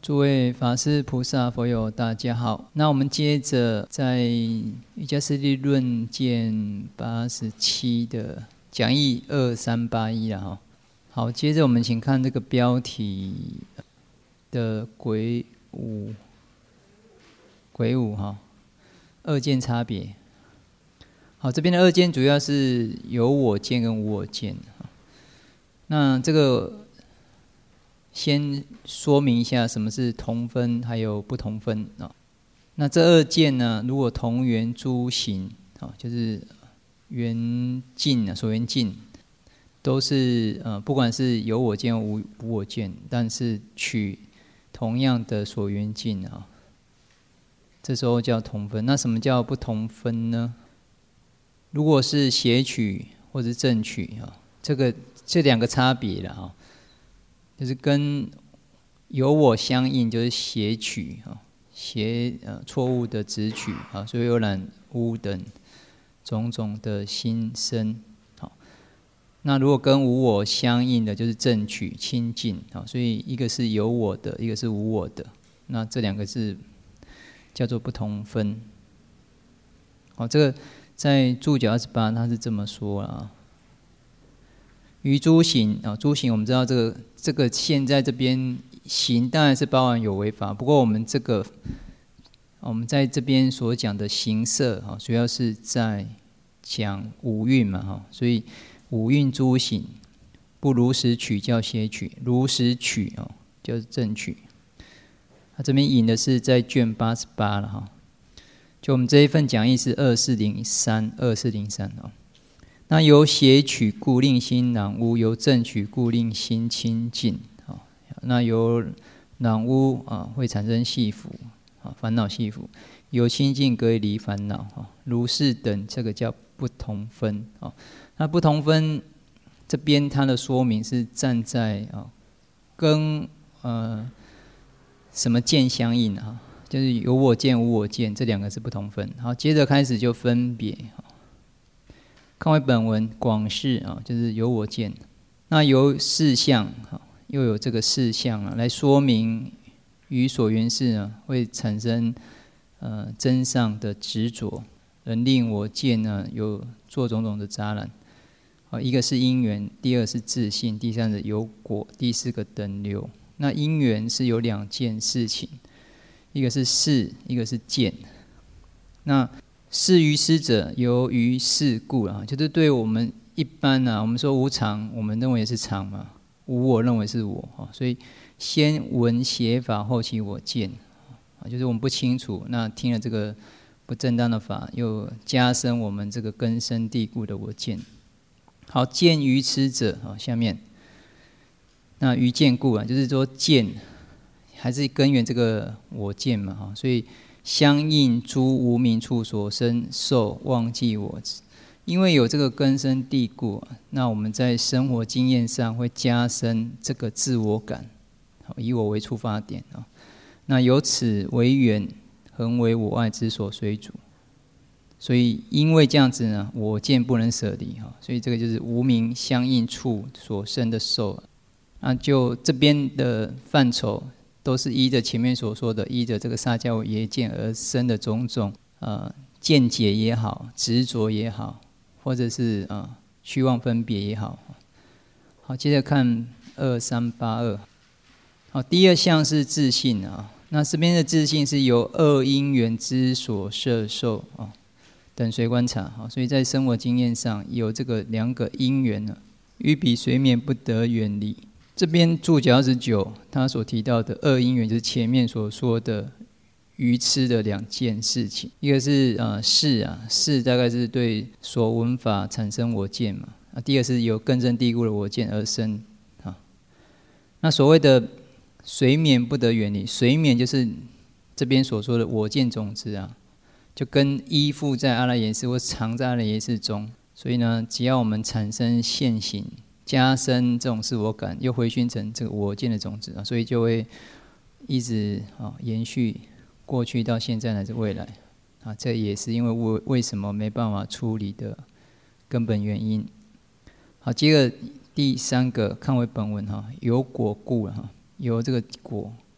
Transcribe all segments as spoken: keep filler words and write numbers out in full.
诸位法师、菩萨、佛友，大家好。那我们接着在《瑜伽师地论》卷八十七的讲义二三八一了哈。好，接着我们请看这个标题的鬼舞，鬼舞哈，二见差别。好，这边的二见主要是有我见跟无我见。那这个先说明一下什么是同分，还有不同分啊。那这二见呢，如果同缘诸行啊，就是缘境啊，所缘境，都是呃，不管是有我见无无我见，但是取同样的所缘境啊，这时候叫同分。那什么叫不同分呢？如果是邪取或者正取啊，这个这两个差别了啊。就是跟有我相应，就是邪取啊，邪呃错误的执取啊，所以有染污等种种的心生。好，那如果跟无我相应的，就是正取清净啊，所以一个是有我的，一个是无我的，那这两个是叫做不同分。好，这个在注脚二十八，他是这么说啊。于诸行啊，诸行我们知道这个这个现在这边行当然是包含有为法，不过我们这个我们在这边所讲的行摄啊，主要是在讲五蕴嘛哈，所以五蕴诸行不如实取叫邪取，如实取哦就是正取。他这边引的是在卷八十八了哈，就我们这一份讲义是二四零三二四零三哦。那由邪取故令心染污，由正取故令心清净。那由染污啊会产生系缚啊，烦恼系缚；由清净可以离烦恼啊，如是等，这个叫不同分啊。那不同分这边它的说明是站在啊跟呃什么见相应啊，就是有我见无我见这两个是不同分。好，接着开始就分别。看为本文广释啊，就是有我见。那由事相啊，又有这个事相啊，来说明于所缘事呢，会产生呃真上的执着，能令我见呢有做种种的杂染。啊，一个是因缘，第二是自性，第三是有果，第四个等流。那因缘是有两件事情，一个是事，一个是见。那事于师者，由于事故啊，就是对我们一般啊，我们说无常，我们认为是常嘛，无我认为是我啊，所以先闻邪法，后起我见啊，就是我们不清楚，那听了这个不正当的法，又加深我们这个根深蒂固的我见。好，见于痴者啊，下面那于见故啊，就是说见还是根源这个我见嘛哈，所以。相应诸无明处所生受忘记我执，因为有这个根深蒂固，那我们在生活经验上会加深这个自我感，以我为出发点啊，那由此为缘，恒为我爱之所随主，所以因为这样子呢，我见不能舍离哈，所以这个就是无明相应处所生的受，那就这边的范畴。都是依着前面所说的，依着这个萨迦耶见而生的种种呃见解也好，执着也好，或者是呃虚妄分别也好。好，接着看二三八二。好，第二项是自性啊，那这边的自性是由二因缘之所摄受啊，等随观察。好，所以在生活经验上有这个两个因缘呢，于彼随眠不得远离。这边注脚二十九，他所提到的二因缘，就是前面所说的愚痴的两件事情。一个是呃事啊，事大概是对所闻法产生我见嘛。啊，第二是由根深蒂固的我见而生啊。那所谓的随眠不得远离，随眠就是这边所说的我见种子啊，就跟依附在阿赖耶识或藏在阿赖耶识中。所以呢，只要我们产生现行。加深这种自我感，又回熏成这个我见的种子啊，所以就会一直啊延续过去到现在乃至未来啊，这也是因为为为什么没办法处理的根本原因。好，接着第三个看为本文哈，有果故哈，有这个果，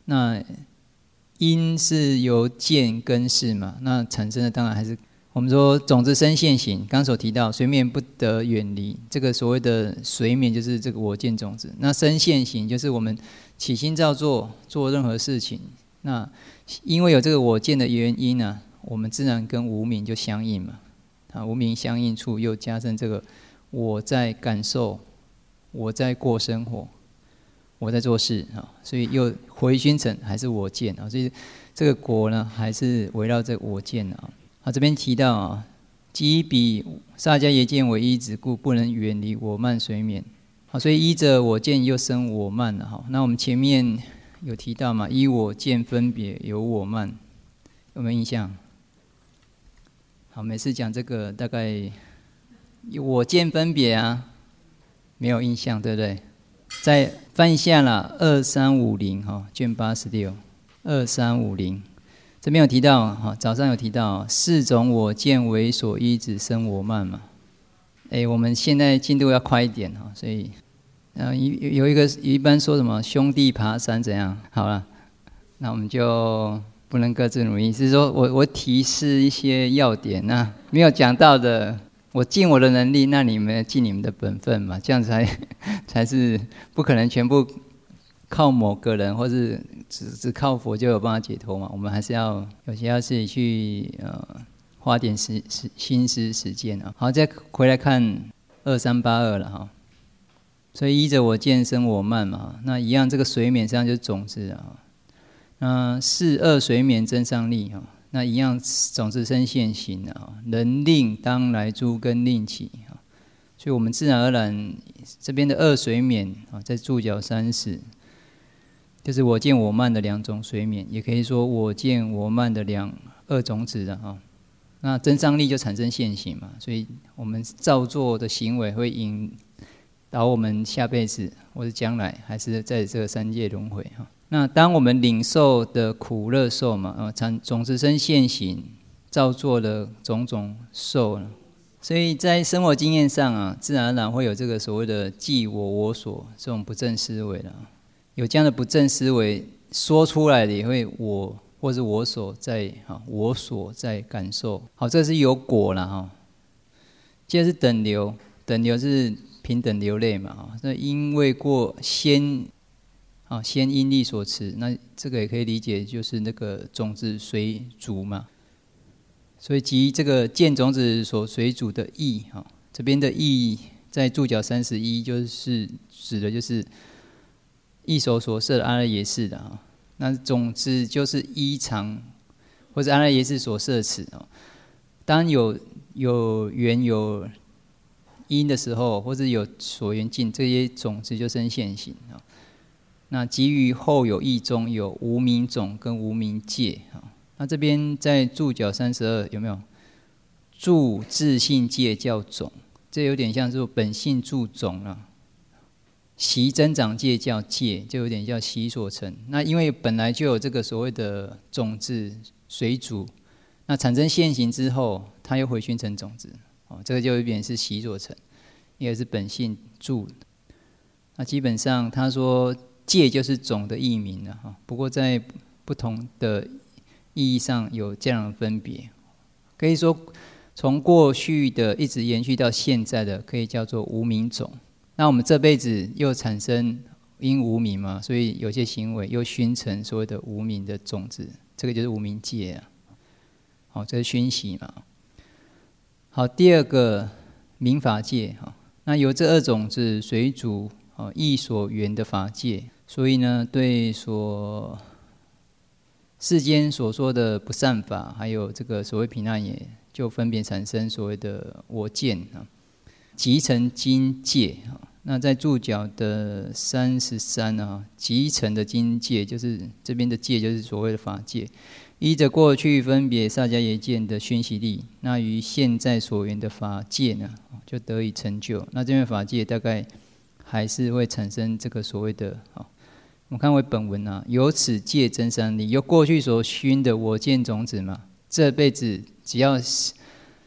那因是由见根识嘛，那产生的当然还是我们说种子生现行。刚刚所提到随眠不得远离，这个所谓的随眠就是这个我见种子。那生现行就是我们起心造作做任何事情，那因为有这个我见的原因呢、啊，我们自然跟无明就相应嘛。啊，无明相应处又加深这个我在感受，我在过生活，我在做事啊，所以又回熏成还是我见啊，所以这个果呢还是围绕这个我见啊。啊，这边提到啊，即彼萨迦耶见为依止故，不能远离我慢随眠。好，所以依着我见又生我慢了哈。那我们前面有提到嘛，依我见分别有我慢，有没有印象？好，每次讲这个大概我见分别啊，没有印象，对不对？再翻一下啦，二三五零哈，卷八十六，二三五零，这边有提到哈，早上有提到四种我见为所依止生我慢嘛。哎，我们现在进度要快一点哈，所以呃有有一个一般说什么兄弟爬山怎样？好了，那我们就不能各自努力，是说我我提示一些要点，那没有讲到的，我尽我的能力，那你们尽你们的本分嘛，这样才才是不可能全部靠某个人，或是只只靠佛就有办法解脱嘛。我们还是要有些要自己去呃花点时时心思实践啊。好，再回来看二三八二了哈。所以依着我见生我慢嘛，那一样这个随眠实际上就是种子啊。那是二随眠增上力哈，那一样种子生现行啊，能令当来诸根令起啊，所以我们自然而然这边的二随眠啊，在注脚三十，就是我见我慢的两种随眠，也可以说我见我慢的两二种子的啊。那增上力就产生现行嘛，所以我们造作的行为会引导我们下辈子或者将来还是在这个三界轮回哈。那当我们领受的苦乐受嘛，啊，产种子生现行，造作的种种受了，所以在生活经验上啊，自然而然会有这个所谓的既我我所这种不正思维了。有这样的不正思维说出来的，也会我或是我所在哈，我所在感受。好，这是有果了哈。接着是等流，等流是平等流类嘛哈。那因为过先。啊，先因力所持，那这个也可以理解，就是那个种子随主嘛。所以即这个见种子所随主的意，哈，这边的意在注脚三十一，就是指的就是意手所摄的阿赖耶识的啊。那种子就是依常或者阿赖耶识所摄持哦。当有有缘有因的时候，或者有所缘境，这些种子就生现行啊。那基于后有义中有无明种跟无明界啊，那这边在注脚三十二有没有？注自性界叫种，这有点像是本性注种了。习增长界叫界，就有点叫习所成。那因为本来就有这个所谓的种子随主，那产生现行之后，它又回熏成种子，哦，这个就有点是习所成，也是本性注。那基本上他说。界就是种的义名了哈，不过在不同的意义上有这样的分别。可以说，从过去的一直延续到现在的，可以叫做无明种。那我们这辈子又产生因无明嘛，所以有些行为又熏成所谓的无明的种子，这个就是无明界啊。好，这是熏习嘛。好，第二个明法界哈，那由这二种子随主哦意所缘的法界。所以呢，对所世间所说的不善法，还有这个所谓平安也，就分别产生所谓的我见啊，集成经界啊。那在注脚的三十三啊，集成的经界就是这边的界，就是所谓的法界。依着过去分别萨迦耶见的熏习力，那于现在所缘的法界呢，就得以成就。那这边法界大概还是会产生这个所谓的啊。我们看回本文啊，由此界增上力，由过去所熏的我见种子嘛，这辈子只要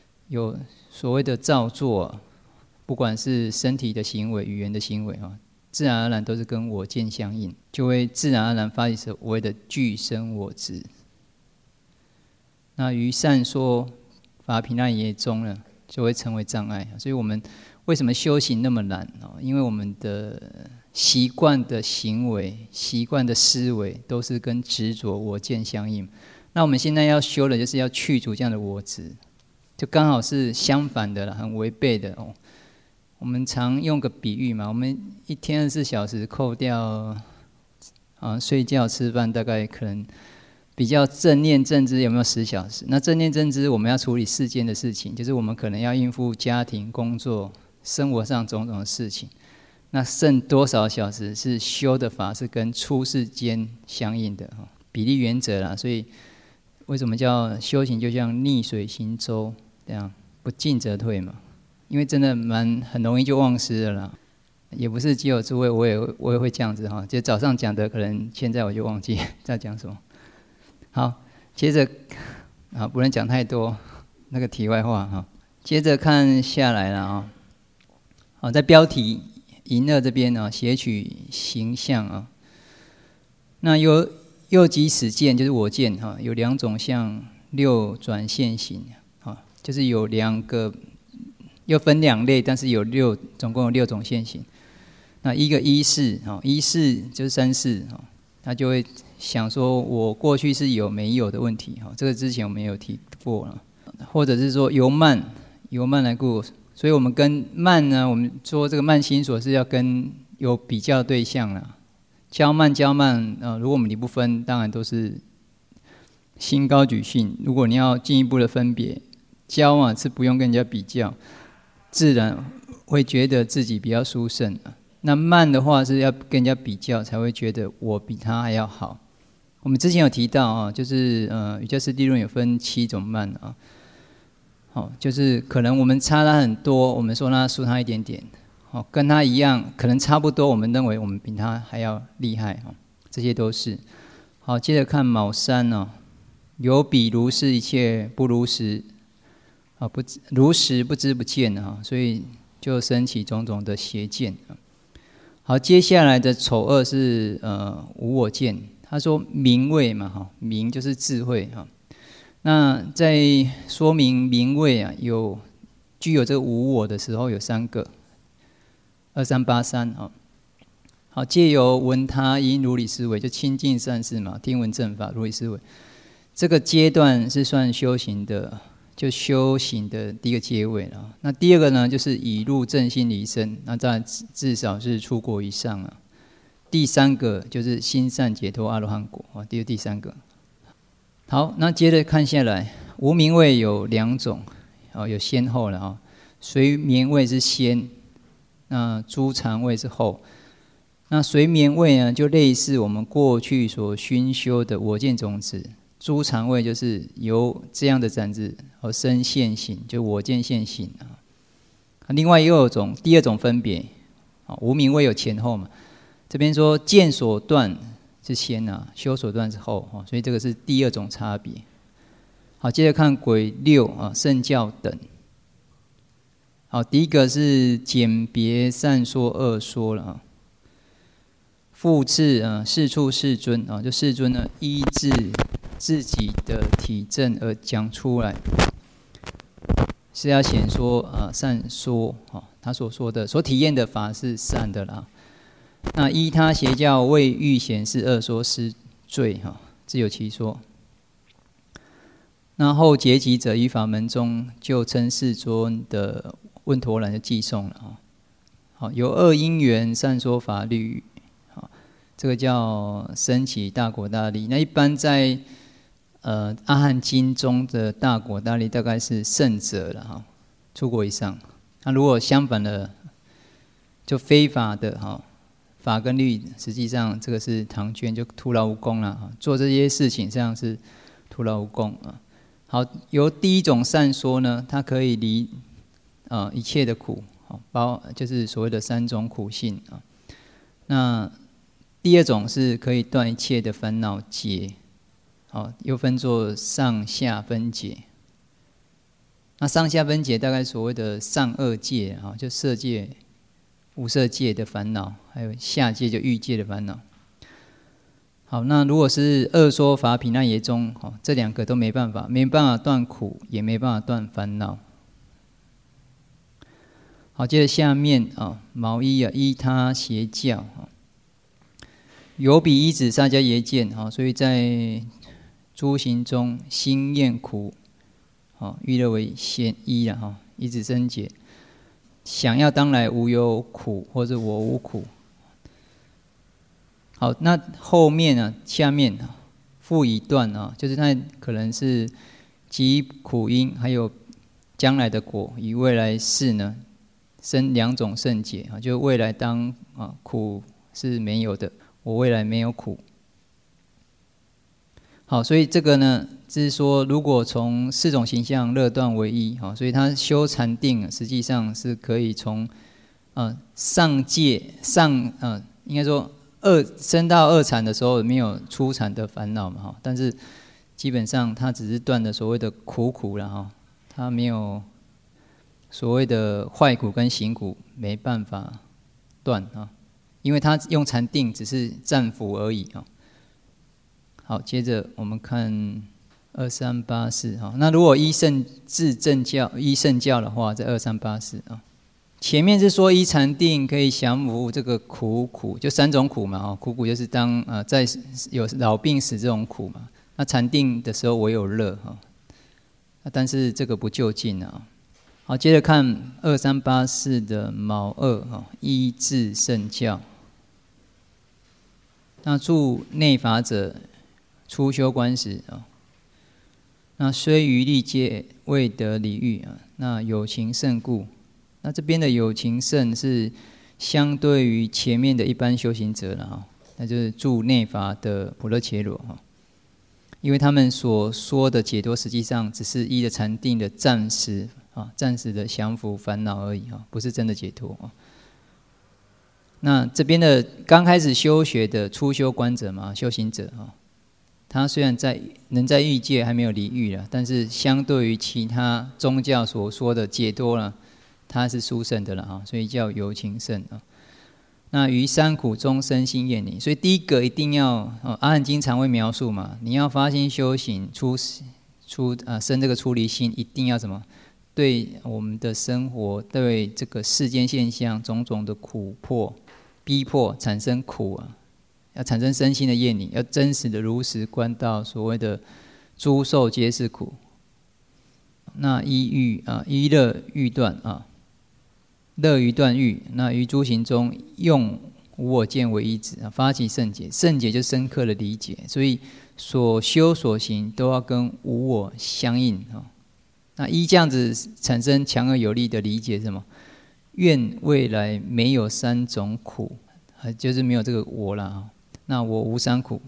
有所谓的造作，不管是身体的行为、语言的行为啊， 自然而然都是跟我见相应，就会自然而然发起所谓的具生我执。那于善说法平安业中呢，就会成为障碍。所以我们为什么修行那么难？因为我们的习惯的行为、习惯的思维都是跟执着我见相应。那我们现在要修的，就是要去除这样的我执，就刚好是相反的了，很违背的哦。我们常用个比喻嘛，我们一天二十四小时扣掉啊睡觉、吃饭，大概可能比较正念正知有没有十小时？那正念正知我们要处理世间的事情，就是我们可能要应付家庭、工作、生活上种种的事情。那剩多少小时是修的法是跟出世间相应的比例原则啦？所以为什么叫修行就像逆水行舟这样，不进则退嘛？因为真的蛮很容易就忘失了啦。也不是只有诸位，我也我也会这样子哈。就早上讲的，可能现在我就忘记在讲什么。好，接着啊，不能讲太多那个题外话哈。接着看下来了啊。好，在标题淫乐这边啊，写取形象啊。那有右即始见，就是我见哈，有两种相，六转现行啊，就是有两个。又分两类，但是有六，总共有六种现行。那一个依识，依识就是三世，他就会想说，我过去是有没有的问题，这个之前我们有提过了，或者是说由慢，由慢来故，所以我们跟慢呢，我们说这个慢心所是要跟有比较对象了。骄慢骄慢，呃，如果我们离不分，当然都是心高举性。如果你要进一步的分别，骄啊是不用跟人家比较。自然会觉得自己比较殊胜，那慢的话是要跟人家比较，才会觉得我比他还要好。我们之前有提到啊，就是呃，瑜伽师地论有分七种慢啊，好，就是可能我们差他很多，我们说他输他一点点，好，跟他一样，可能差不多，我们认为我们比他还要厉害啊，这些都是。好，接着看卯三哦，有比如是一切不如实。啊，不如实不知不见啊，所以就生起种种的邪见。好，接下来的丑恶是呃无我见。他说明慧嘛，哈，明就是智慧哈。那在说明明慧啊，有具有这个无我的时候有三个，二三八三啊。好，借由闻他因如理思维，就亲近善事嘛，听闻正法如理思维，这个阶段是算修行的。就修行的第一个阶位了。那第二个呢，就是已入正心离身，那当然至少是出国以上了。第三个就是心善解脱阿罗汉果啊，第二第三个。好，那接着看下来，无明味有两种，哦，有先后了啊。随眠味是先，那诸常味是后。那随眠味呢，就类似我们过去所熏修的我见种子。诸常味就是由这样的展子而生现行，就我见现行啊。另外又有种第二种分别，啊，无明味有前后嘛。这边说见所断是先啊，修所断是后啊，所以这个是第二种差别。好，接着看轨六啊，圣教等。好，第一个是简别善说二说了啊。复次啊，世处世尊啊，就世尊呢依治自己的体证而讲出来，是要显说啊善说啊，他所说的、所体验的法是善的啦。那依他邪教未欲显示恶说失罪哈，自有其说。那后结集者于法门中就称世尊的问陀罗的寄送了啊。好，有恶因缘善说法律。这个叫升起大果大利。那一般在呃阿含经中的大果大利，大概是圣者了哈，出国以上。那如果相反的，就非法的哈，法跟律，实际上这个是唐捐，就徒劳无功了哈。做这些事情，这样是徒劳无功啊。好，由第一种善说呢，它可以离啊、呃、一切的苦，包就是所谓的三种苦性啊。那第二种是可以断一切的烦恼结，好，又分作上下分解。那上下分解大概所谓的上二界啊，就色界、 无色界的烦恼，还有下界就欲界的烦恼。好，那如果是恶说法毘奈耶中，哦，这两个都没办法，没办法断苦，也没办法断烦恼。好，接着下面啊，毛依啊，依他邪教啊，有比依止萨迦耶见啊，所以在诸行中心厌苦，啊，欲乐为先依了哈，依止生解，想要当来无有苦，或者我无苦。好，那后面啊，下面啊，复以断啊，就是那可能是即苦因，还有将来的果，以未来世呢。生两种圣解啊，就未来当啊苦是没有的，我未来没有苦。好，所以这个呢，就是说，如果从四种形象乐断为一啊，所以他修禅定，实际上是可以从啊上界上啊，应该说二升到二禅的时候没有初禅的烦恼嘛哈，但是基本上他只是断了所谓的苦苦了哈，他没有。所谓的坏苦跟行苦没办法断啊，因为他用禅定只是暂伏而已啊。好，接着我们看二三八四哈，那如果依圣至正教依圣教的话，在二三八四啊，前面是说依禅定可以降伏这个苦苦，就三种苦嘛啊，苦苦就是当呃在有老病死这种苦嘛，那禅定的时候我有乐哈，但是这个不究竟啊。好，接着看二三八四的卯二哈，依至圣教。那住内法者，初修观时啊，那虽于历界未得离欲啊，那有情胜故。那这边的有情胜是相对于前面的一般修行者了哈，那就是住内法的婆罗伽罗哈，因为他们所说的解脱，实际上只是依的禅定的暂时。啊，暂时的降伏烦恼而已啊，不是真的解脱啊。那这边的刚开始修学的初修观者嘛，修行者啊，他虽然在能在欲界还没有离欲了，但是相对于其他宗教所说的解脱了，他是殊胜的了啊，所以叫有情胜啊。那于三苦中生心厌离，所以第一个一定要啊，阿含经常会描述嘛，你要发心修行出出啊生这个出离心，一定要什么？对我们的生活，对这个世间现象种种的苦迫、逼迫，产生苦啊，要产生身心的厌离，要真实的如实观到所谓的诸受皆是苦。那依欲啊，依乐欲断啊，乐于断欲。那于诸行中用无我见为依止啊，发起圣解，圣解就深刻的理解，所以所修所行都要跟无我相应啊。那依这样子产生强而有力的理解是什么？愿未来没有三种苦，就是没有这个我了。那我无三苦。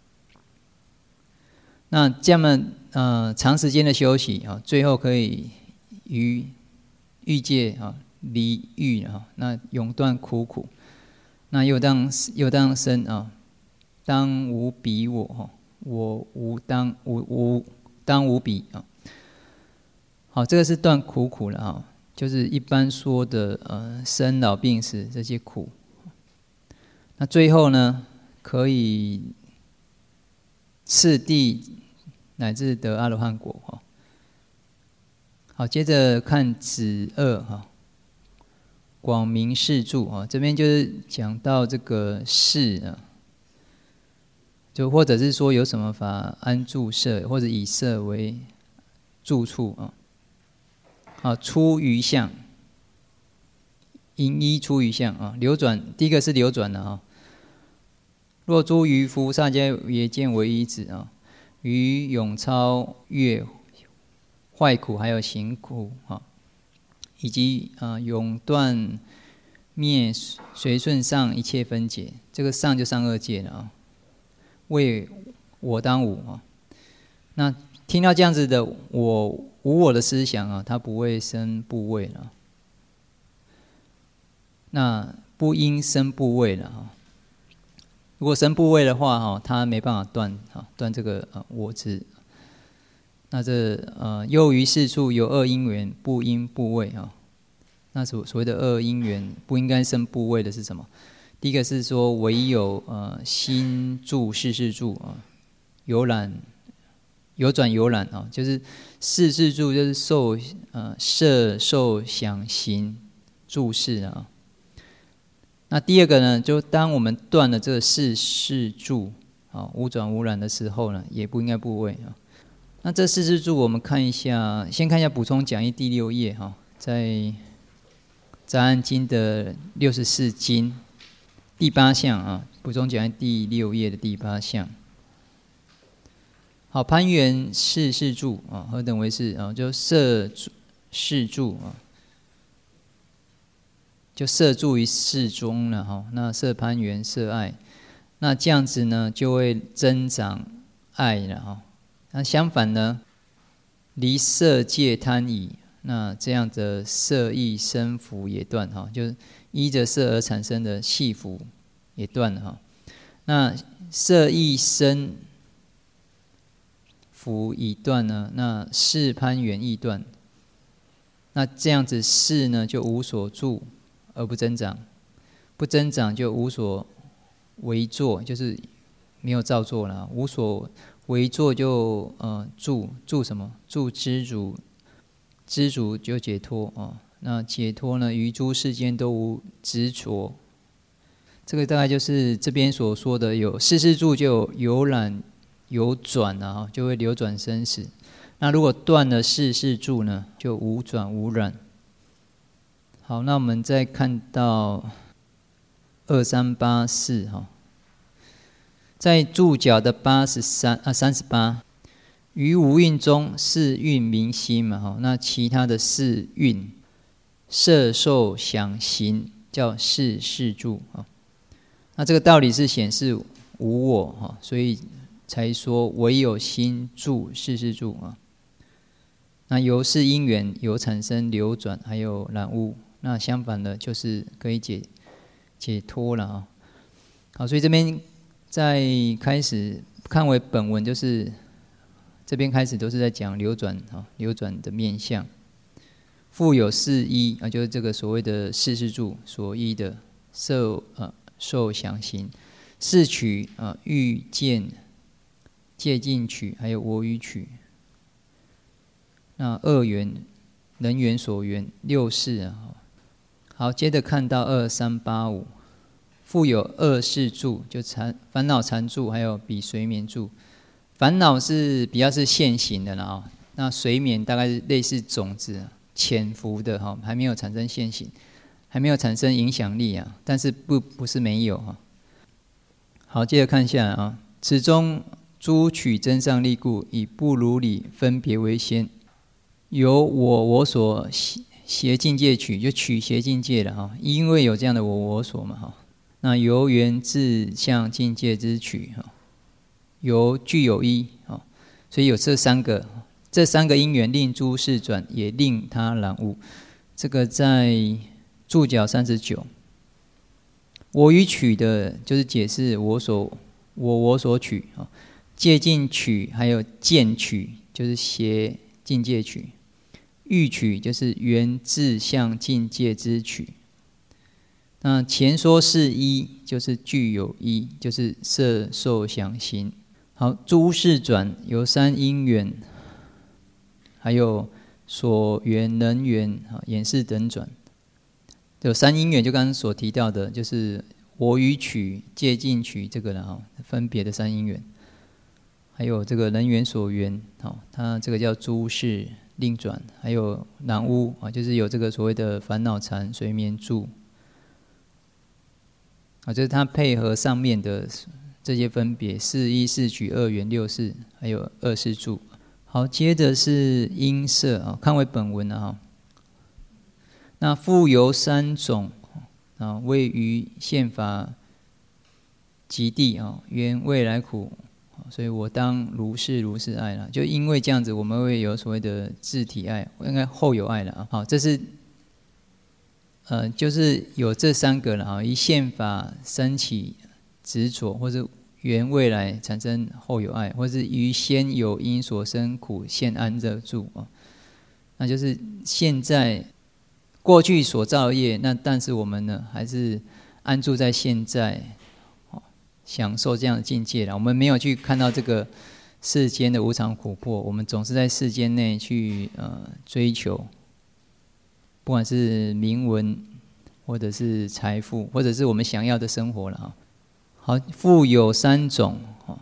那这么呃长时间的休息啊，最后可以于欲界啊离欲啊，那永断苦苦。那又当又当生啊，当无彼我哈，我无当无无当无彼啊。好，这个是断苦苦了哈，就是一般说的呃生老病死这些苦。那最后呢，可以次第乃至得阿罗汉果哈。好，接着看子二哈，广明示著啊，这边就是讲到这个示啊，就或者是说有什么法安住舍，或者以舍为住处啊。啊，出于相，因依出于相啊，流转。第一个是流转的啊。若诸渔夫萨迦耶见为依止啊，于永超越坏苦，还有行苦啊，以及啊永断灭随顺上一切分解，这个上就上二界了啊。为我当无啊，那听到这样子的我无我的思想啊，它不会生怖畏了。那不应生怖畏了啊。如果生怖畏的话哈，它没办法断啊，断这个呃我执。那这呃又于四处有恶因缘，不应怖畏啊。 那所所谓的二因缘不应该生部位的是什么？第一个是说唯有呃心住事事住啊，游览有转游览啊，就是事事住就是受呃摄受想行住事啊。那第二个呢，就当我们断了这个事事住啊无转无染的时候呢，也不应该部位啊。那这事事住我们看一下，先看一下补充讲义第六页哈，在杂案经的六十四经第八项啊，补充讲义第六页的第八项。好，攀缘事事住啊，何等为事啊？就摄事住啊，就摄住于事中了哈。那摄攀缘摄爱，那这样子呢，就会增长爱了哈。那相反呢，离色界贪已，那这样的色意生福也断哈，就是依着色而产生的系福也断了哈。那色意生福已断呢，那事攀缘亦断。那这样子事呢，就无所住而不增长，不增长就无所为作，就是没有造作了，无所为作就呃住住什么？住知足，知足就解脱哦。那解脱呢，于诸世间都无执着。这个大概就是这边所说的有事事住，就有游览有转啊，就会流转生死。那如果断了事事住呢，就无转无染。好，那我们再看到二三八四哈。在注脚的八十三啊三十八，于无蕴中是蕴明心嘛哈，那其他的四蕴摄受想行叫事事住啊。那这个道理是显示无我哈，所以才说唯有心住事事住啊。那由是因缘有产生流转，还有染污。那相反的，就是可以解解脱了啊。好，所以这边。在开始看为本文，就是这边开始都是在讲流转啊，流转的面相。复有四依啊，就是这个所谓的事事住所依的受呃受想行，四取啊欲见戒禁取，还有我语取。那二缘人缘所缘六事啊。好，接着看到二三八五。复有二事住，就缠烦恼缠住，还有比随眠住。烦恼是比较是现行的了啊，那随眠大概是类似种子潜伏的哈，还没有产生现行，还没有产生影响力啊，但是不不是没有哈。好，接着看下来啊，此中诸取真上力故，以不如理分别为先，由我我所邪境界取，就取邪境界了哈，因为有这样的我我所嘛哈。那由缘自相境界之取哈，由具有一啊，所以有这三个，这三个因缘令诸事转，也令他染污。这个在注脚三十九，我与取的就是解释我所我我所取啊，戒禁取还有见取就是邪境界取，欲取就是缘自相境界之取。那前说是一，就是具有一，就是摄受想行。好，诸事转有三因缘，还有所缘、人缘、眼识等转，有三因缘，就刚刚所提到的，就是我与取、戒禁取这个了分别的三因缘，还有这个人缘所缘，好，它这个叫诸事令转，还有染污啊，就是有这个所谓的烦恼缠、随眠住。啊，就是它配合上面的这些分别，四依四取二缘六事，还有二事住。好，接着是音色啊，看为本文啊。那复由三种啊，位于宪法极地啊，缘未来苦，所以我当如是如是爱了。就因为这样子，我们会有所谓的自体爱，应该后有爱了啊。好，这是。呃，就是有这三个了啊，一宪法升起执着，或者缘未来产生后有爱，或是于先有因所生苦现安乐住啊，那就是现在过去所造的业，那但是我们呢，还是安住在现在，享受这样的境界了。我们没有去看到这个世间的无常苦迫，我们总是在世间内去呃追求，不管是名闻，或者是财富，或者是我们想要的生活了哈。好，富有三种，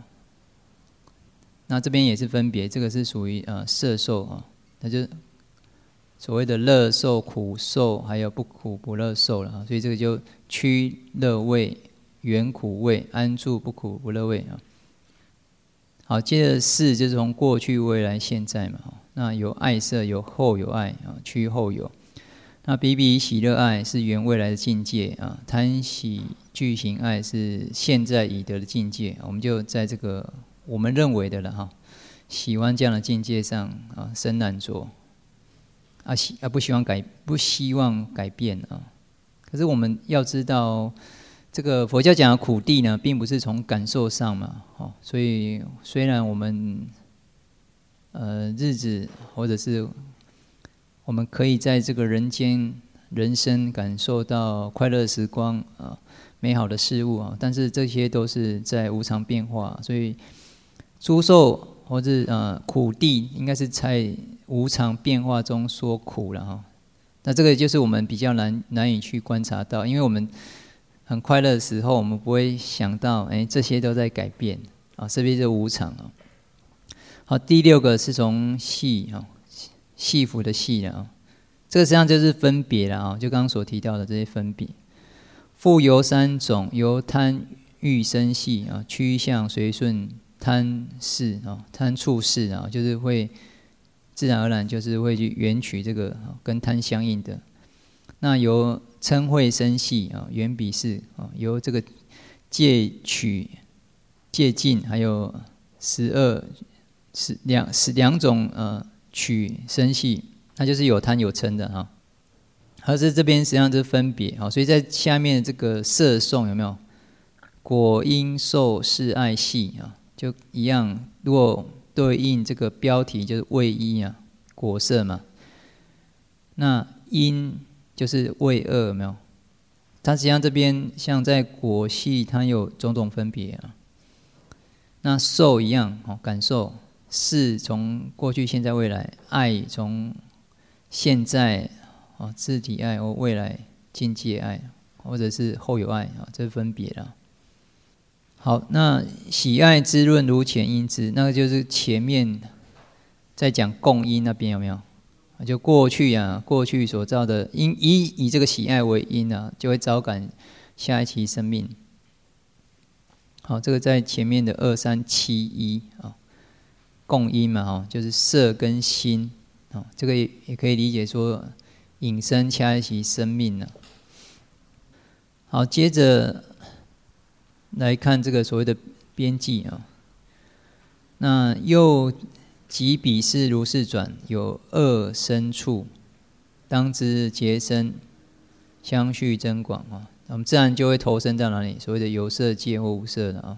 那这边也是分别，这个是属于呃色受啊，那就所谓的乐受、苦受，还有不苦不乐受了，所以这个就趋乐位、远苦位、安住不苦不乐位啊。好，接着四就是从过去、未来、现在嘛，那有爱色，有后有爱啊，趋后有。那比比喜乐爱是原未来的境界啊，贪喜具行爱是现在已得的境界，我们就在这个我们认为的了哈，喜欢这样的境界上啊，生难着。啊，希啊不希望改，不希望改变啊。可是我们要知道，这个佛教讲的苦地呢，并不是从感受上嘛，哦，所以虽然我们呃日子或者是我们可以在这个人间人生感受到快乐时光啊，美好的事物啊，但是这些都是在无常变化，所以诸受或者呃苦地，应该是在无常变化中说苦了哈，那这个就是我们比较难难以去观察到，因为我们很快乐的时候，我们不会想到，哎，这些都在改变啊，这边就无常啊。好，第六个是从系啊，系服的系啊，这个实际上就是分别了啊，就刚刚所提到的这些分别。复由三种，由贪欲生系啊，趋向随顺贪事啊，贪处事啊，就是会。自然而然就是会去缘取这个跟贪相应的，那由嗔恚生系啊，缘比是啊，由这个戒取、戒禁，还有十二十两十两种呃取生系，那就是有贪有嗔的哈。而是这边实际上是分别啊，所以在下面这个色颂有没有果因受是爱系啊，就一样，如果对应这个标题就是味一啊，果色嘛。那因就是味二，有没有？它实际上这边像在果系，它有种种分别啊。那受一样哦，感受是从过去、现在、未来；爱从现在哦，自体爱或未来境界爱，或者是后有爱啊，这分别啦。好，那喜爱之论如前因之，那个就是前面在讲共因那边有没有？就过去啊，过去所造的因，以以这个喜爱为因啊，就会招感下一期生命。好，这个在前面的二三七一啊，共因嘛，哈，就是色跟心啊，这个也也可以理解说引生下一期生命呢。好，接着。来看这个所谓的边际啊，那又即彼是如是转，有二生处，当知结生相续增广啊，我们自然就会投身到哪里？所谓的有色界或无色的啊。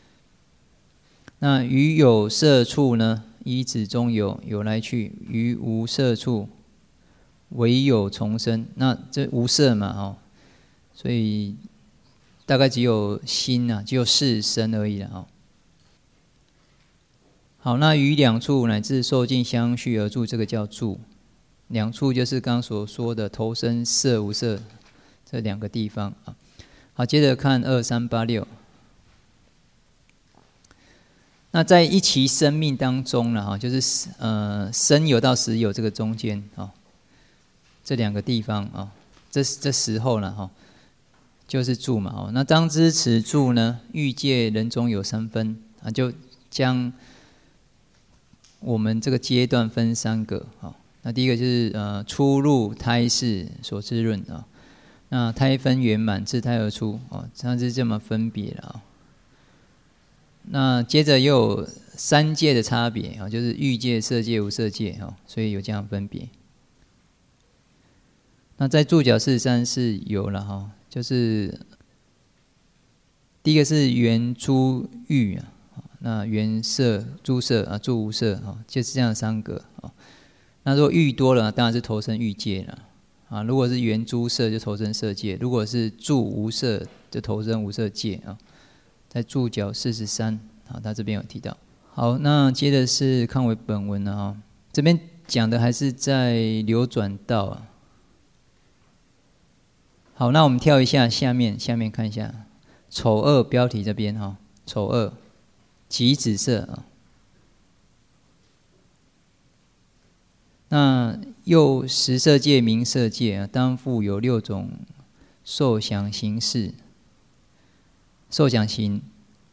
那于有色处呢，依止中有，有来去；于无色处，唯有重生。那这无色嘛，哦，所以。大概只有心啊，只有事身而已了啊。好，那于两处乃至受尽相续而住，这个叫住。两处就是刚刚所说的投身色无色这两个地方啊。好，接着看二三八六。那在一期生命当中呢，哈，就是呃生有到死有这个中间啊，这两个地方啊，这这时候了哈。就是住嘛，哦，那当知此住呢，欲界人中有三分啊，就将我们这个阶段分三个啊。那第一个就是呃初入胎室所知论啊，那胎分圆满，自胎而出啊，它是这么分别了啊。那接着又有三界的差别啊，就是欲界、色界、无色界啊，所以有这样分别。那在注脚事实上是有了哈。就是第一个是缘诸欲啊，那缘色诸色啊，诸无色啊，就是这样三个啊。那如果欲多了，当然是投身欲界了啊。如果是缘诸色就投生色界，如果是住无色就投生无色界啊。在注脚四十三啊，他这边有提到。好，那接着是看为本文了啊。这边讲的还是在流转道啊。好，那我们跳一下下面，下面看一下丑恶标题这边哈，丑恶即紫色啊。那又十色界、名色界啊，当复有六种受想行识。受想行，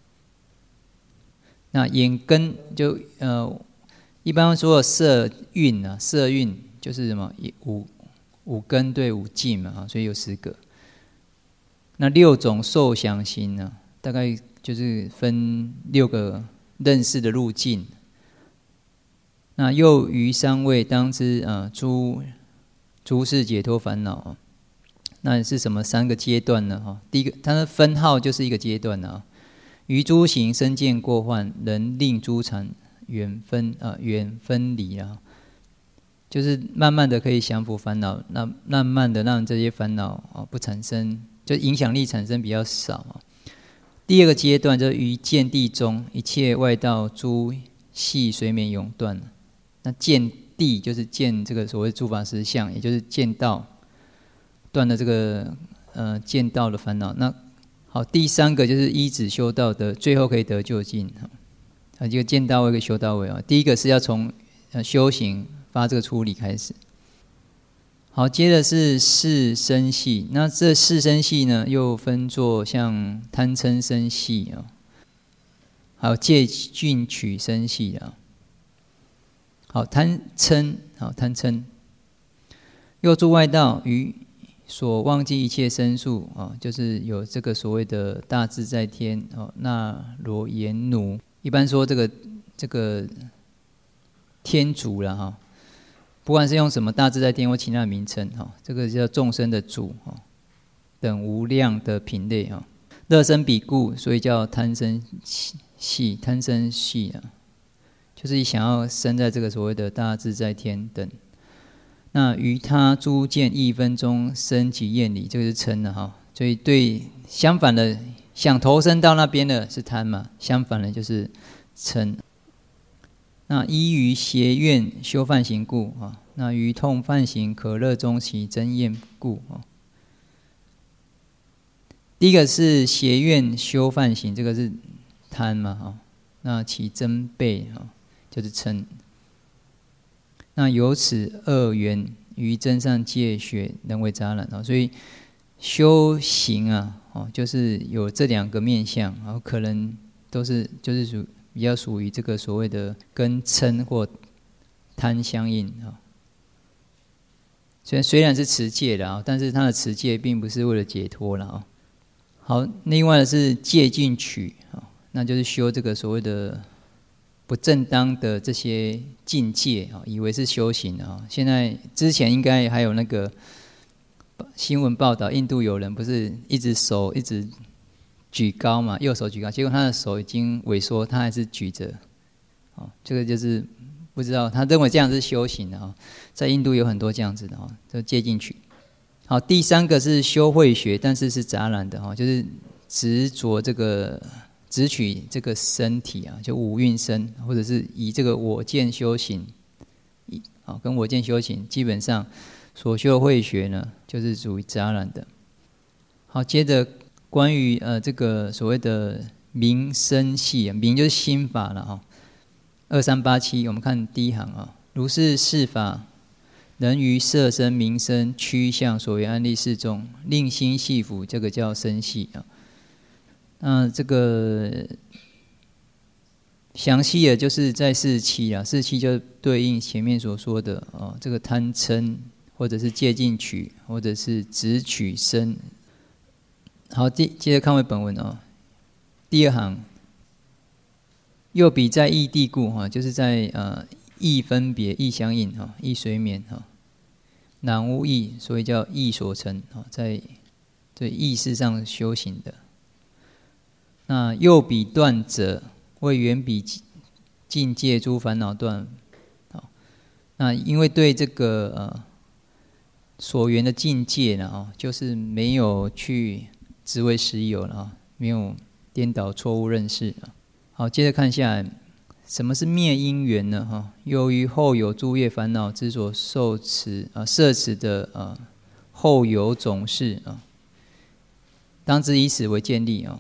那眼根就呃，一般说色蕴啊，色蕴就是什么五五根对五境嘛啊，所以有十个。那六种受想行呢、啊，大概就是分六个认识的路径。那又于三位当知啊，诸诸事解脱烦恼啊。那是什么三个阶段呢？哈，第一个，它的分号就是一个阶段啊。于诸行身见过患，能令诸禅远分啊，远分离啊，就是慢慢的可以降服烦恼，那慢慢的让这些烦恼啊不产生，就影响力产生比较少啊。第二个阶段就是于见地中，一切外道诸系随眠永断。那见地就是见这个所谓诸法实相，也就是见道。断了这个呃见道的烦恼。那好，第三个就是依止修道的，最后可以得究竟。啊，这个见道位跟修道位啊，第一个是要从呃修行发这个出离开始。好，接着是四身系。那这四身系呢，又分作像贪嗔身系啊，还有戒禁取身系啊。好，贪嗔，好贪嗔，又诸外道于所忘记一切生数啊，就是有这个所谓的大自在天哦，那罗延奴，一般说这个这个天主了哈，不管是用什么大自在天或其他的名称哈，这个叫众生的主哈，等无量的品类哈，乐生彼故，所以叫贪生系，贪生系啊，就是想要生在这个所谓的大自在天等。那于他诸见一分钟生及厌离，这个是嗔了哈。所以对相反的，想投生到那边的是贪嘛，相反的就是嗔。那依于邪愿修犯行故啊，那于痛犯行可乐中起真厌故啊。第一个是邪愿修犯行，这个是贪嘛哈。那起真悖哈，就是嗔。那由此恶缘于真上界学能为杂染啊，所以修行啊，哦，就是有这两个面向，然后可能都是就是属比较属于这个所谓的跟嗔或贪相应啊。虽然虽然是持戒的啊，但是它的持戒并不是为了解脱了啊。好，另外的是戒禁取啊，那就是修这个所谓的不正当的这些境界啊，以为是修行啊。现在之前应该还有那个新闻报道，印度有人不是一直手一直举高嘛，右手举高，结果他的手已经萎缩，他还是举着。哦，这个就是不知道他认为这样是修行的啊。在印度有很多这样子的啊，这戒禁取。好，第三个是修慧学，但是是杂染的哈，就是执着这个。只取这个身体啊，就五蕴身，或者是以这个我见修行，啊，跟我见修行基本上所修的慧学呢，就是属于杂染的。好，接着关于呃这个所谓的名身系，名就是心法了哈。二三八七，我们看第一行啊，如是事法，能于色身、名身、趋向所谓安立事中，令心系服，这个叫身系啊。那这个详细的就是在四十七啊，四十七就对应前面所说的哦，这个贪嗔，或者是戒禁取，或者是执取身。好，接接着看回本文哦，第二行，又比在异地故哈，就是在呃异分别、异相应哈、异随眠哈，难无异，所以叫异所成哈，在对意识上修行的。那又比断者，为远比境界诸烦恼断。好，那因为对这个呃所缘的境界呢，哦，就是没有去执为实有了啊，没有颠倒错误认识啊。好，接着看下来，什么是灭因缘呢？哈，由于后有诸业烦恼之所受持啊，摄持的啊后有种事啊，当知以此为建立啊。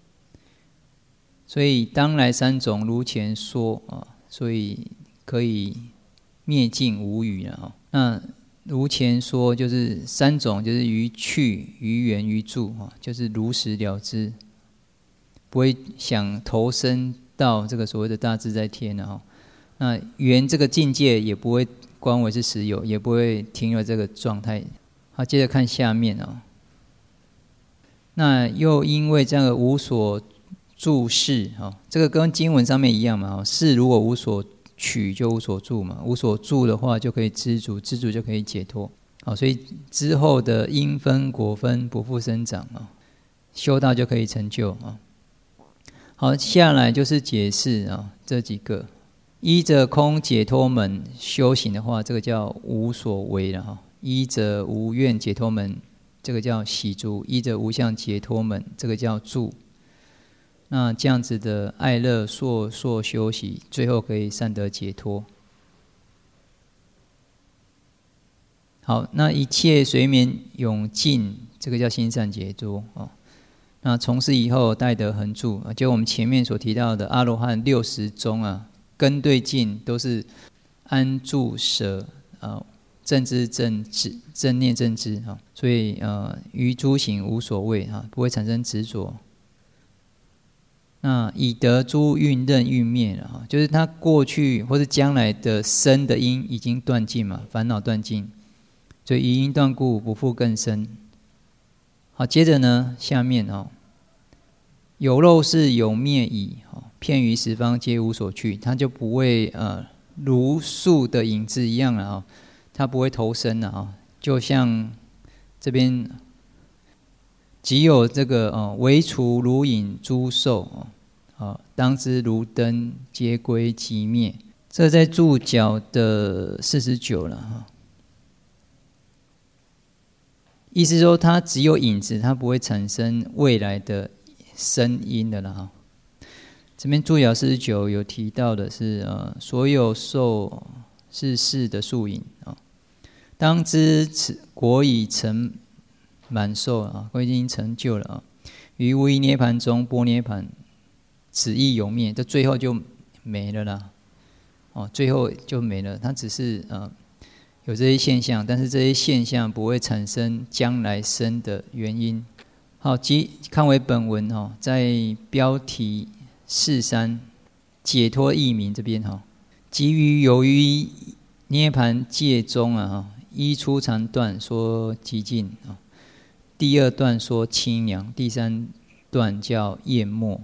所以当来三种如前说啊，所以可以灭尽无余了啊。那如前说就是三种，就是于去、于缘、于住啊，就是如实了知，不会想投身到这个所谓的大自在天了哈。那缘这个境界也不会观为是实有，也不会停留这个状态。好，接着看下面啊。那又因为这个无所住事啊，这个跟经文上面一样嘛。事如果无所取，就无所住嘛。无所住的话，就可以知足，知足就可以解脱。好，所以之后的因分果分不复生长啊，修道就可以成就啊。好，下来就是解释啊这几个。依着空解脱门修行的话，这个叫无所为了哈。依着无愿解脱门，这个叫喜足；依着无相解脱门，这个叫住。那这样子的爱乐烁烁修习，最后可以善得解脱。好，那一切随眠永尽，这个叫心善解脱哦。那从事以后待得恒住，就我们前面所提到的阿罗汉六十宗啊，根对境都是安住舍啊，正知正知正念正知啊，所以呃于诸行无所谓啊，不会产生执着。那已得诸蕴任蕴灭了哈，就是他过去或是将来的生的因已经断尽嘛，烦恼断尽，所以疑因断故，不复更生。好，接着呢，下面哦，有漏是有灭矣，遍于十方皆无所去，他就不会呃如树的影子一样了啊，他不会投身了啊，就像这边。即有这个哦，唯除如影诸兽哦，当知如灯皆归寂灭。这在注脚的四十九了哈。意思说，它只有影子，它不会产生未来的声音的了哈。这边注脚四十九有提到的是呃，所有兽是事的宿影啊，当知此果已成。满受啊，我已经成就了啊。于无一涅盘中般涅盘，此亦有灭，这最后就没了啦。哦，最后就没了。它只是呃有这些现象，但是这些现象不会产生将来生的原因。好，即看为本文哈，在标题四三解脱义名这边哈，即于由于涅盘界中啊哈，依初禅断说极尽啊。第二段说清凉，第三段叫淹没。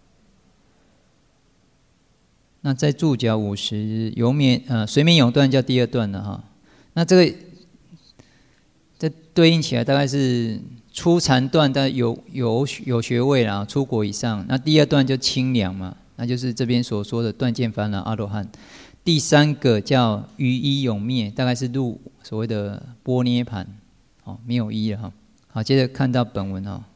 那在注脚五十由眠呃随眠永断叫第二段了哈。那这个这对应起来大概是初禅断，但有有有学位啦，出国以上。那第二段就清凉嘛，那就是这边所说的断见烦恼阿罗汉。第三个叫于一永灭，大概是入所谓的般涅盘，哦，没有一了哈。好，接着看到本文啊，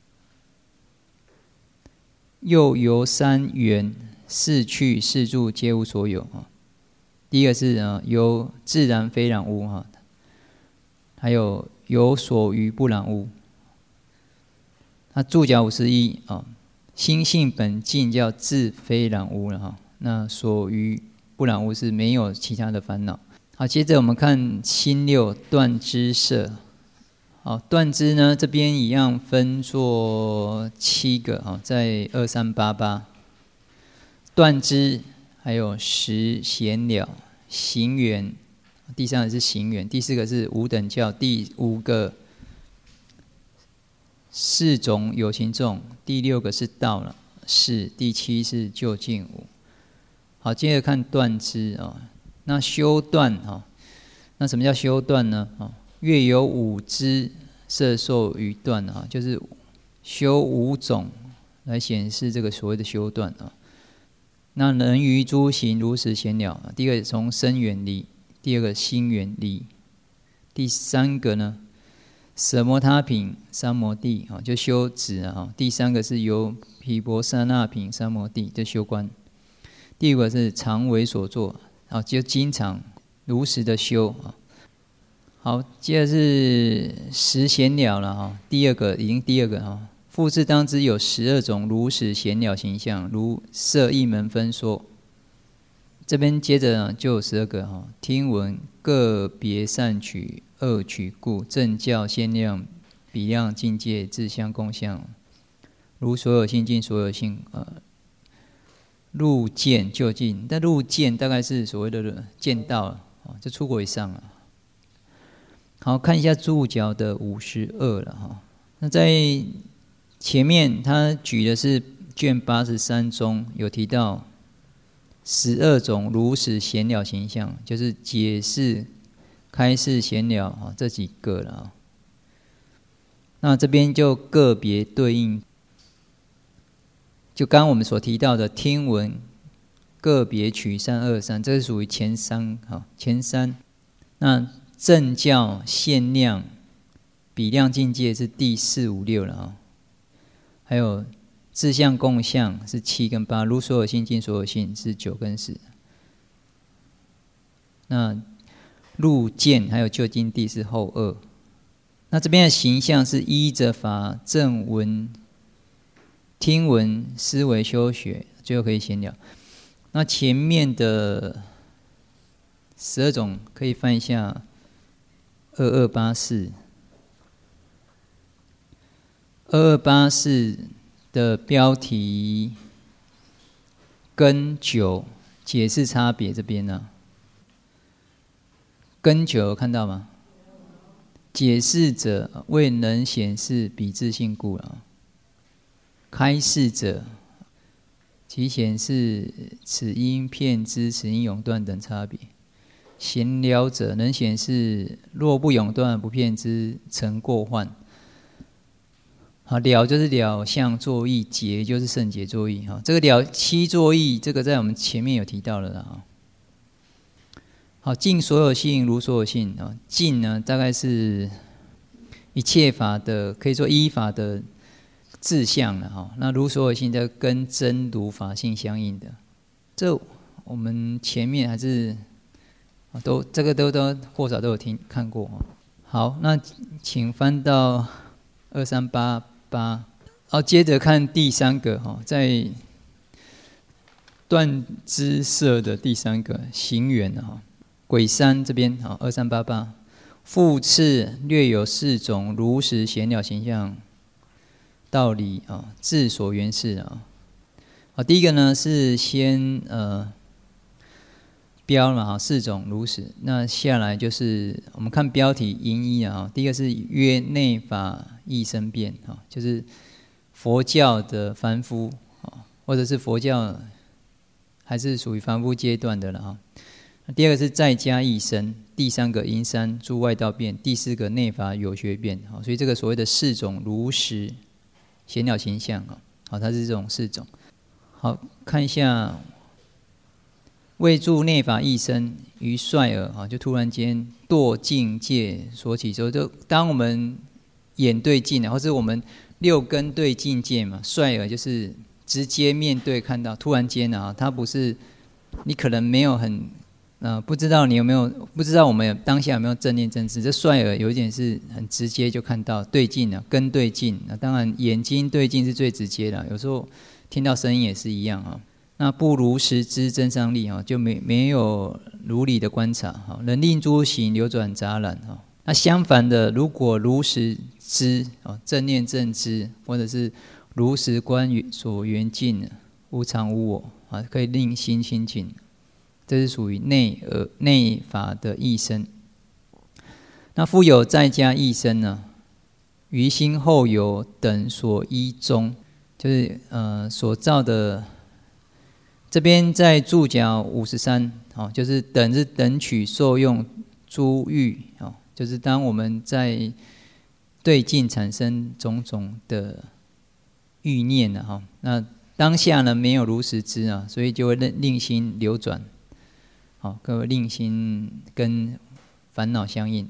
又由三缘四去四住皆无所有啊。第一个是啊，由自然非染污哈，还有有所余不染污。那注脚五十一啊，心性本净叫自非染污了哈。那所余不染污是没有其他的烦恼。好，接着我们看心六断知色。好，断知呢这边一样分作七个啊，在二三八八。断知还有识闲了行缘，第三个是行缘，第四个是无等教，第五个四种有情众，第六个是道了是，第七是究竟无。好，接着看断知啊，那修断啊，那什么叫修断呢？啊？月有五支摄受于断啊，就是修五种来显示这个所谓的修断啊。那能于诸行如实显了，第一个从身远离，第二个心远离， 第三个呢，舍摩他品三摩地，就修止啊。第三个是由毗婆舍那品三摩地，就修观。第五个是常为所作，就经常如实的修。好，接着是十闲了了哈。第二个已经第二个哈，复次当知有十二种如实闲了形象，如设一门分说。这边接着呢就有十二个哈，听闻个别善取恶取故，正教限量比量境界自相共相，如所有性尽所有性呃入见就近。但入见大概是所谓的见道了，就出国以上了。好，看一下注脚的五十二了哈。那在前面他举的是卷八十三中有提到十二种如实闲了形象，就是解释、开示、闲了啊这几个了啊。那这边就个别对应，就刚刚我们所提到的听闻、个别取三二三，这是属于前三哈，前三。那正教限量比量境界是第四五六了啊，还有自相共相是七跟八，如所有性尽所有性是九跟十。那入见还有究竟地是后二。那这边的形象是依着法正闻、听闻、思维、修学，最后可以闲了。那前面的十二种可以翻一下。二二八四，二二八四的标题跟九解释差别这边呢、啊，跟九看到吗？解释者未能显示彼自性故了，开示者其显示此因片知、此因永断等差别。闲了者能显示若不永断不骗之成过患。好，了就是了相作意，解就是圣解作意。这个了七作意，这个在我们前面有提到了啦。好，尽所有性如所有性啊，尽呢大概是一切法的，可以说依法的志向了哈。那如所有性就跟真如法性相应的，这我们前面还是。都这个都都或少都有听看过。好，那请翻到二三八八，好，接着看第三个哈，在断知色的第三个行缘哈，鬼山这边哈，二三八八，复次略有四种如实闲了形象道理啊，自所缘事啊。好，第一个呢是先呃。标嘛哈，四种如实。那下来就是我们看标题引一啊，第一个是曰内法义生变哈，就是佛教的凡夫啊，或者是佛教还是属于凡夫阶段的了哈。第二个是在家义生，第三个阴三诸外道变，第四个内法有学变。好，所以这个所谓的四种如实闲了形象啊，好，它是这种四种。好，看一下。为助内法益生于率尔，就突然间堕境界所起之后，就当我们眼对境，或是我们六根对境界嘛，率尔就是直接面对看到，突然间啊，它不是你可能没有很呃不知道你有没有不知道我们当下有没有正念正知，这率尔有一点是很直接就看到对境了，根对境，那当然眼睛对境是最直接的，有时候听到声音也是一样啊。那不如实知真上力哈，就没没有如理的观察哈，能令诸行流转杂染哈。那相反的，如果如实知啊，正念正知，或者是如实观所缘境，无常无我啊，可以令心清净，这是属于内而内法的益生。那复有在家益生呢，于心后有等所依中，就是呃所造的。这边在注脚五十三，就是等是等取受用诸欲，就是当我们在对境产生种种的欲念了哈，那当下呢没有如实知啊，所以就会令心流转，好，各位令心跟烦恼相应啊。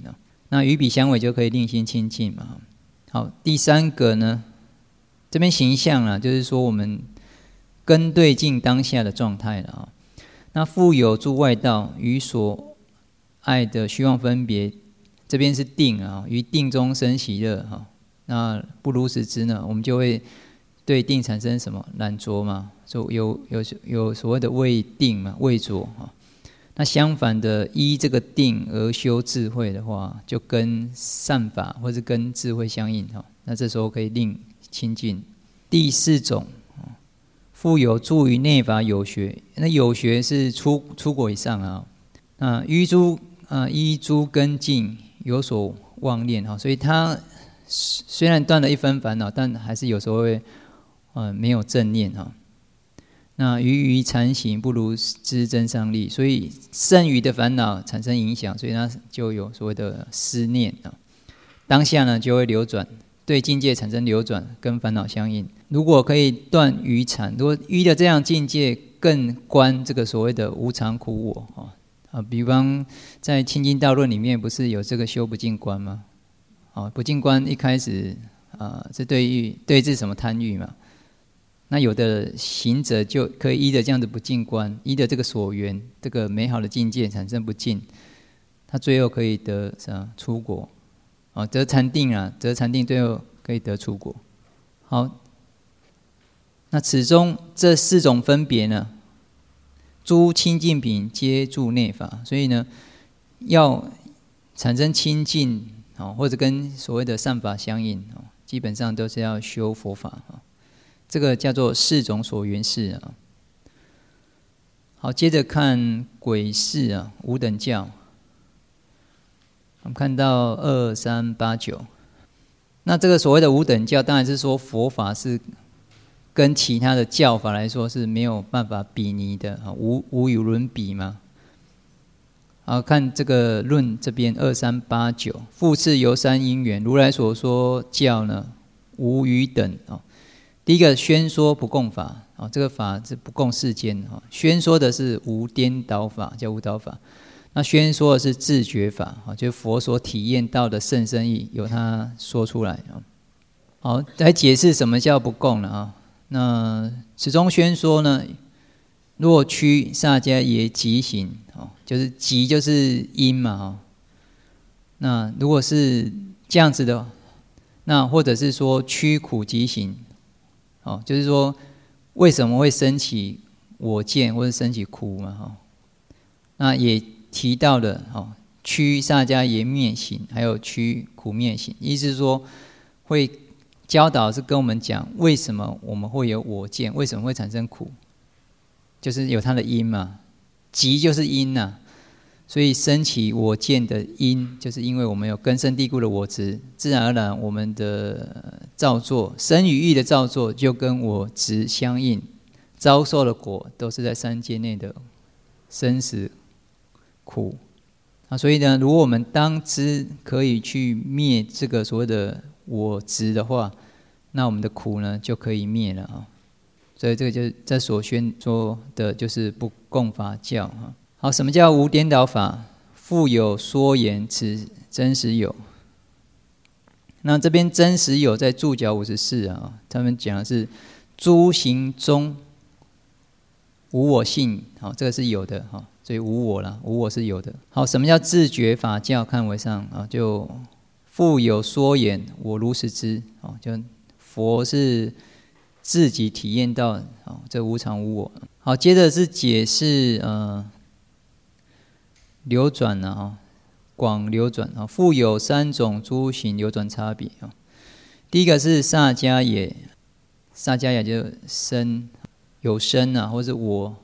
那与彼相违就可以令心清净嘛。好，第三个呢，这边形象啊，就是说我们跟对境当下的状态了啊。那复有诸外道与所爱的虚妄分别，这边是定啊，于定中生喜乐哈。那不如实知呢，我们就会对定产生什么染着嘛，就有有有所谓的畏定嘛，畏着哈。那相反的，依这个定而修智慧的话，就跟善法或是跟智慧相应哈。那这时候可以令清净。第四种，复有住于内法有学，那有学是出出国以上啊。那依诸啊依诸根境有所妄念哈，所以他虽然断了一分烦恼，但还是有时候会呃没有正念哈。那余余残行不如知真上力，所以剩余的烦恼产生影响，所以它就有所谓的思念啊。当下呢就会流转，对境界产生流转，跟烦恼相应。如果可以断余残，如果余的这样境界更观这个所谓的无常苦我啊，比方在《清净道论》里面不是有这个修不净观吗？啊，不净观一开始啊是对于对治什么贪欲嘛。那有的行者就可以依着这样的不净观，依着这个所缘，这个美好的境界产生不净，他最后可以得啥出国，啊，得禅定啊，得禅定最后可以得出国。好，那此中这四种分别呢，诸清净品皆住内法，所以呢，要产生清净啊，或者跟所谓的善法相应啊，基本上都是要修佛法啊。这个叫做四种所缘事啊。好，接着看鬼事啊，五等教。我们看到二三八九，那这个所谓的五等教，当然是说佛法是跟其他的教法来说是没有办法比拟的，无无与伦比嘛。好，看这个论这边二三八九，复次由三因缘，如来所说教呢，无与等啊。第一个宣说不共法啊，这个法是不共世间啊，宣说的是无颠倒法，叫无倒法。那宣说的是自觉法啊，就是佛所体验到的甚深义，由他说出来啊。好，来解释什么叫不共了啊。那此中宣说呢，若趋萨迦耶极行啊，就是极就是因嘛啊。那如果是这样子的，那或者是说趋苦极行。哦，就是说，为什么会升起我见或者升起苦嘛？哈，那也提到了哦，趋萨迦耶灭行，还有趋苦灭行，意思是说，会教导是跟我们讲为什么我们会有我见，为什么会产生苦，就是有它的因嘛，集就是因呐、啊。所以升起我见的因，就是因为我们有根深蒂固的我执，自然而然我们的造作身语意的造作就跟我执相应，遭受的果都是在三界内的生死苦啊。所以呢，如果我们当知可以去灭这个所谓的我执的话，那我们的苦呢就可以灭了啊。所以这个就是在所宣说的就是不共法教啊。好，什么叫无颠倒法？复有说言，此真实有。那这边真实有在注脚五十四啊，他们讲的是诸行中无我性，好，这个是有的哈，所以无我啦，无我是有的。好，什么叫自觉法教？看为上啊，就复有说言，我如实知，哦，就佛是自己体验到哦，这无常无我。好，接着是解释呃。流转啊，哈，广流转啊，复有三种诸行流转差别啊。第一个是萨迦耶，萨迦耶就是身，有身啊，或是我。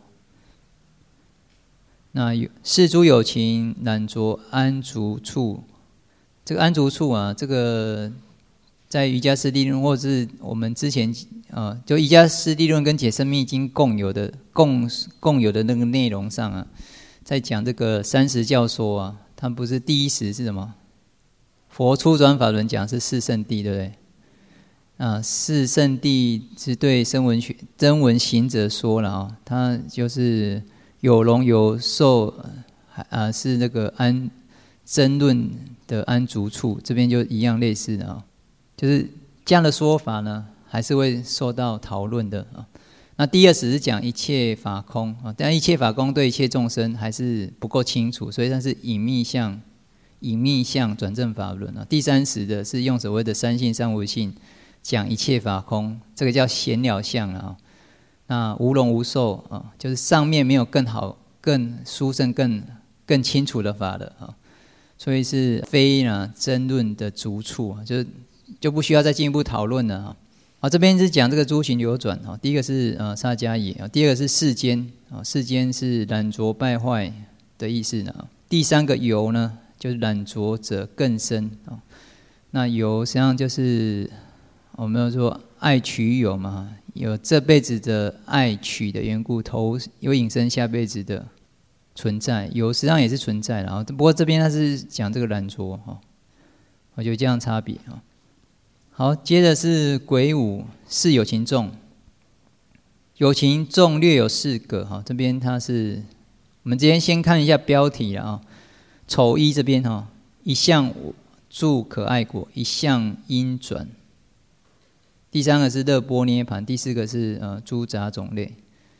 那有是诸有情染着安住处，这个安住处啊，这个在瑜伽师地论，或是我们之前啊，就瑜伽师地论跟解深密经共有的共共有的那个内容上啊。在讲这个三十教说啊，它不是第一时是什么？佛初转法轮讲是四圣谛，对不对？啊，四圣谛是对声闻学真闻行者说了啊，他就是有龙有兽啊，是那个安争论的安住处，这边就一样类似的啊，就是这样的说法呢，还是会受到讨论的啊。那第二十是讲一切法空啊，但一切法空对一切众生还是不够清楚，所以它是隐密相、隐密相转正法论啊。第三十的是用所谓的三性三无性讲一切法空，这个叫显了相啊。那无容无受啊，就是上面没有更好、更殊胜、更更清楚的法了啊，所以是非呢争论的逐处，就就不需要再进一步讨论了啊。好，这边是讲这个诸行流转啊，第一个是呃萨迦耶啊，第二个是世间啊，世间是染浊败坏的意思呢。第三个由呢，就是染浊者更深啊。那由实际上就是我们说爱取有嘛。有这辈子的爱取的缘故，投有引生下辈子的存在，有实际上也是存在的。不过这边他是讲这个染浊哈，我觉得这样差别哈。好，接着是癸午是有情众，有情众略有四个哈。这边它是我们今天先看一下标题了啊。丑一这边哈，一向住可爱果，一向因转。第三个是热波涅盘，第四个是呃诸杂种类。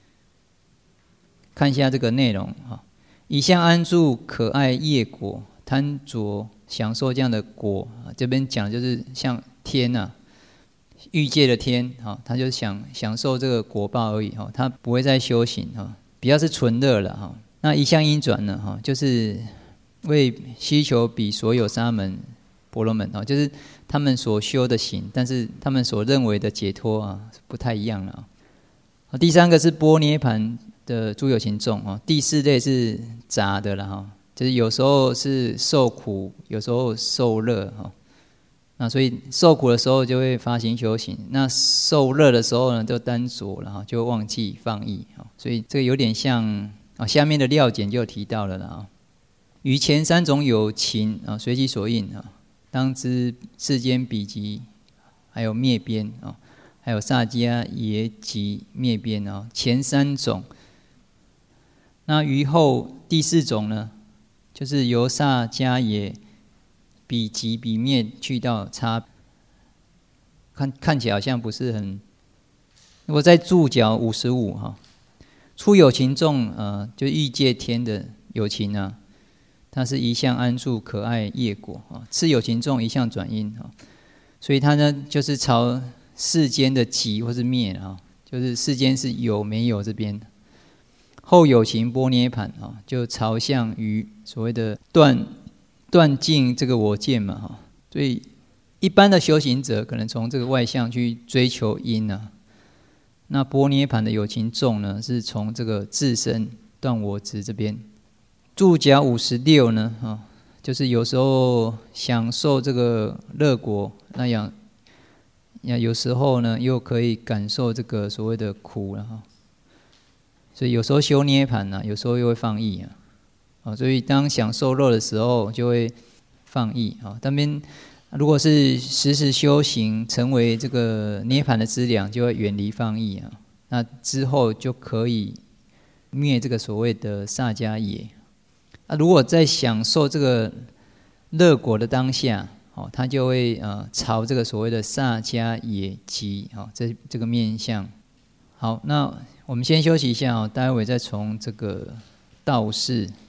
看一下这个内容哈，一向安住可爱业果，贪着享受这样的果，这边讲的就是像天啊，欲界的天哈，他就想享受这个果报而已哈，他不会再修行哈，比较是纯乐了哈。那一向因转呢哈，就是为需求比所有沙门婆罗门啊，就是他们所修的行，但是他们所认为的解脱啊，不太一样了啊。第三个是波涅盘的诸有情众啊，第四类是杂的了哈，就是有时候是受苦，有时候受乐哈。那所以受苦的时候就会发心修行，那受乐的时候呢，就单着了哈，就忘记放逸哈。所以这个有点像啊，下面的料简就提到了了啊。于前三种有情啊，随其所应啊。当知世间彼极，还有灭边啊，还有萨迦耶及灭边啊，前三种。那于后第四种呢，就是由萨迦耶彼极彼灭去到差，看看起来好像不是很。如果在注脚五十五哈，初有情众呃，就欲界天的有情啊。它是一向安住可爱业果啊，次有情众一向转因啊，所以它呢就是朝世间的极或是灭啊，就是世间是有没有这边。后有情波涅盘啊，就朝向于所谓的断断尽这个我见嘛哈，所以一般的修行者可能从这个外相去追求因啊，那波涅盘的有情众呢，是从这个自身断我执这边。注脚五十六呢，啊，就是有时候享受这个乐果，那样，那有时候呢又可以感受这个所谓的苦了哈。所以有时候修涅盘呢，有时候又会放逸啊，啊，所以当享受乐的时候就会放逸啊。但边如果是时时修行，成为这个涅盘的资粮，就会远离放逸啊。那之后就可以灭这个所谓的萨迦耶。啊，如果在享受这个乐果的当下，哦，他就会呃朝这个所谓的萨迦耶极，哦，这这个面向。好，那我们先休息一下哦，待会再从这个道士